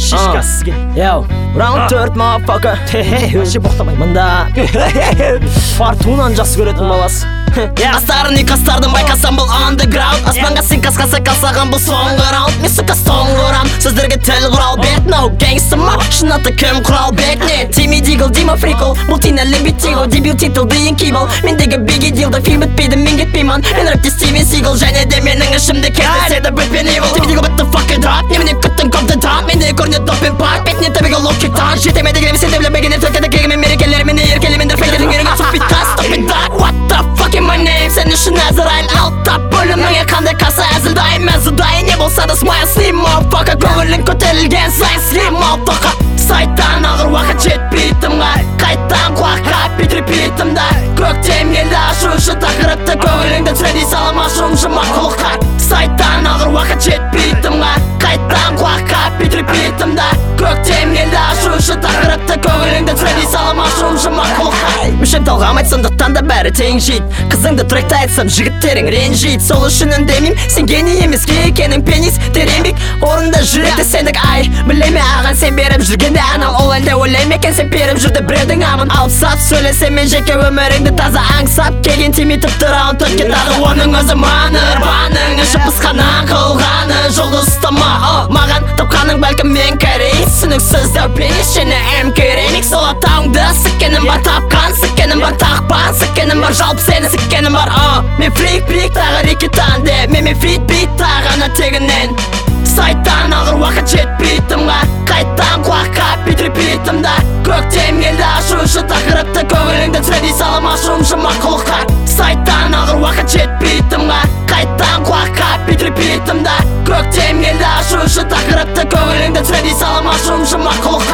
шишка сізге. Раунд 4 motherfucker. Вообще боқтамай мында Фортунаны жақсы көретін баласы. Астарын ұйқастардың байқасам бұл underground. Аспанға сен қасқасы қалсаған бұл соңғы раунд. Мен сука соңғы ұрам, сөздерге тіл құрал бет. No gangsta ма, шынаты кім құрал бет. Не, Тимми Дигл, Дима Фрикл, бұл тинәлі битигл. Дебют титулды ең кейбіл, мендегі биги дилді. Фильм бітпейді, мен кетпеймін. Мен рэпте Стивен Сигл, және де менің ішімде кездеседі бітпен evil. Тимми Дигл, what the fuck you drop? Немене күттің көпті drop? Менде көріне доп пен пак, бетіне табиға лоу киктан. Жетемеді кремі сен деблебегіне төлкеді кегімен мерекелерімен еркелемендер фейдердің еріңі сұп биттас, стоп бен дак. What the fuck in my name? Сен үшін әзірайын алттап бөліміңе қандай қасы әзілдайым әзілдайын не болса да смайл слим motherfucker. Көңілің көтерілген сайын слим motherfucker. Сайттан ағыр уақыт жетпей тымға, қайттан құлаққа битріп ритмда. Көктем келді ашу үшін тақырыпты, көңіліңді түсіреді салам ашуым жұмақ құлыққа. Сайттан ағыр уақыт жетпей тымға, қайттан құлаққа битріп ритмда. Көктем келді ашу үшін тақырыпты, көңіліңді түсіреді салам ашуым жұмақ құлыққа. Мүшем талғамайды сондықтан да бәрі тең жейд. Қызыңды тректі айтсам жігіттерің ренжейд. Сол үшін үндемейм, сен гений емеске екенің пенис тереңбек орында жүреді сендік ай. Білеме аған сен беріп жүргенде анал ол әлде ойлайм екен сен беріп жүрді біреудің амын алып сап сөйлесем мен жеке өміріңді таза аңсап келген тимей тіпті раунд төртке тағы оның өзі маныр баның ішіп пысқанан қылғаны жолды ұстама маған тапқаның бәлкім мен корей түсініксіз дәу пенис және әм керемек сол атауыңды сіккенім бар тапқан сіккенім бар тақпан сіккенім бар жалпы сені сіккенім бар мен фрик тағы рекетан деп мен фит бит тағана тегінен сайттан ағыр уақыт жетпей тымға қайттан құлаққа битріп ритмда көктем келді ашу үшін тақырыпты көңіліңді түсіреді салам ашуым жұмақ құлыққа сайттан ағыр уақыт жетпей тымға қайттан құлаққа битріп ритмда көктем келді ашу үшін тақырыпты көңіліңді түсіреді салам ашуым жұмақ құлыққа